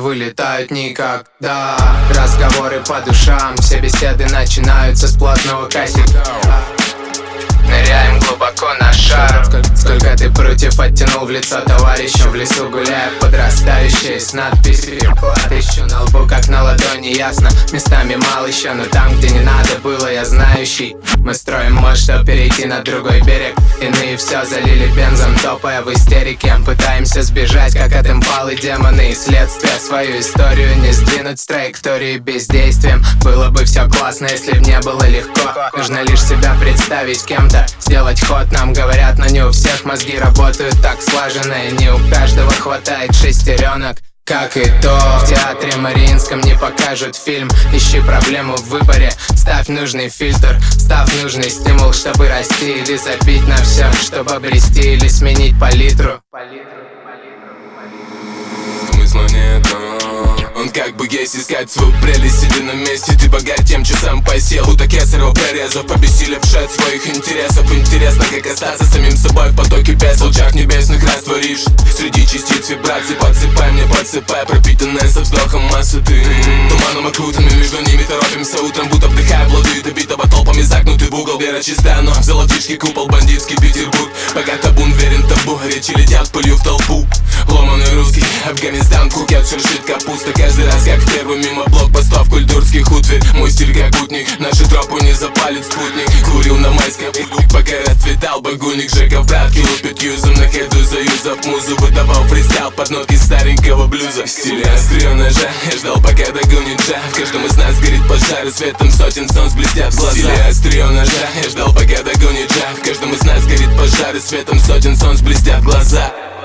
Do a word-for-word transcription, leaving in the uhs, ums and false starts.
вылетают никогда. Разговоры по душам, все беседы начинаются с плотного косяка. Ныряем глубоко на шар. Сколько, сколько ты прутьев оттянул в лицо товарищу. В лесу гуляя подрастающие с надписью «Клад». Ищу на лбу, как на ладони, ясно. Местами мало еще, но там, где не надо было, я знающий. Мы строим мост, чтобы перейти на другой берег. Иные все залили бензом, топая в истерике. Пытаемся сбежать, как от импалы демоны и следствия. Свою историю не сдвинуть с траектории бездействием. Было бы все классно, если б не было легко. Нужно лишь себя представить кем-то, сделать ход. Нам говорят, но не у всех мозги работают так слаженно, и не у каждого хватает шестеренок. Как и то, в театре Мариинском не покажут фильм. Ищи проблему в выборе, ставь нужный фильтр, ставь нужный стимул, чтобы расти или забить на все, чтобы обрести или сменить палитру. Смысла нет, но он как бы есть, искать свою прелесть, сидя на месте. Ты богат тем, что сам посел. Будто кесарево прорезов, обессилевший от своих интересов. Интересно, как остаться самим собой в потоке без. В лучах небесных растворишь среди частиц вибраций. Подсыпай мне, подсыпай, пропитанная со вздохом массы. Ты туманом окутанный, между ними торопимся утром, будто вдыхая плоды добитого толпами, загнутый в угол. Вера чиста, но в золотишке купол, бандитский Петербург. Пока табун верен табу, речи летят пылью в толпу. Ломаный русский, Афганистан, Пхукет, шуршит капуста. Каждый раз как первый мимо блокпостов культурских утварь. Мой стиль как утник, наши тропы не запалит спутник. Курил на майской, пока расцветал багульник. Жека в братке лупит юзом, на хеду заюзав музу. Выдавал фристайл под нотки старенького блюза. Стиль острие ножа, я ждал пока догонит жа. В каждом из нас горит пожар, и светом сотен солнц блестят глаза. Стиль острие ножа, я ждал пока догонит жа. В каждом из нас горит пожар, и светом сотен солнц блестят глаза.